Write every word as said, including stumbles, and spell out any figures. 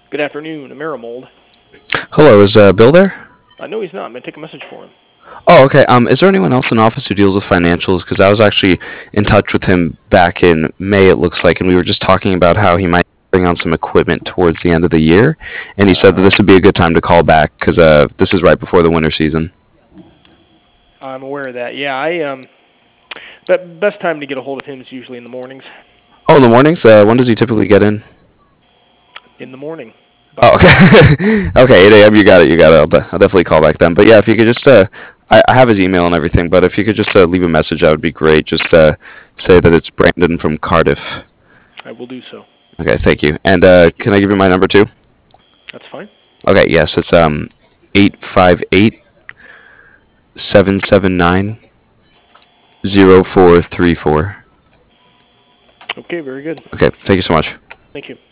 Good afternoon, Amerimold. Hello, is uh, Bill there? I know he's not. I'm going to take a message for him. Oh, okay. Um, is there anyone else in the office who deals with financials? Because I was actually in touch with him back in May, it looks like, and we were just talking about how he might bring on some equipment towards the end of the year, and he said that Uh, this would be a good time to call back because uh, this is right before the winter season. I'm aware of that. Yeah, I um, but best time to get a hold of him is usually in the mornings. Oh, in the mornings? Uh, when does he typically get in? In the morning. Oh, About eight a.m. okay. Okay, eight a m. You got it. You got it. I'll, de- I'll definitely call back then. But yeah, if you could just, uh, I, I have his email and everything. But if you could just uh, leave a message, that would be great. Just uh, say that it's Brandon from Cardiff. I will do so. Okay, thank you. And uh, can I give you my number too? That's fine. Okay, yes, it's um eight five eight seven seven nine zero four three four. Okay, very good. Okay, thank you so much. Thank you.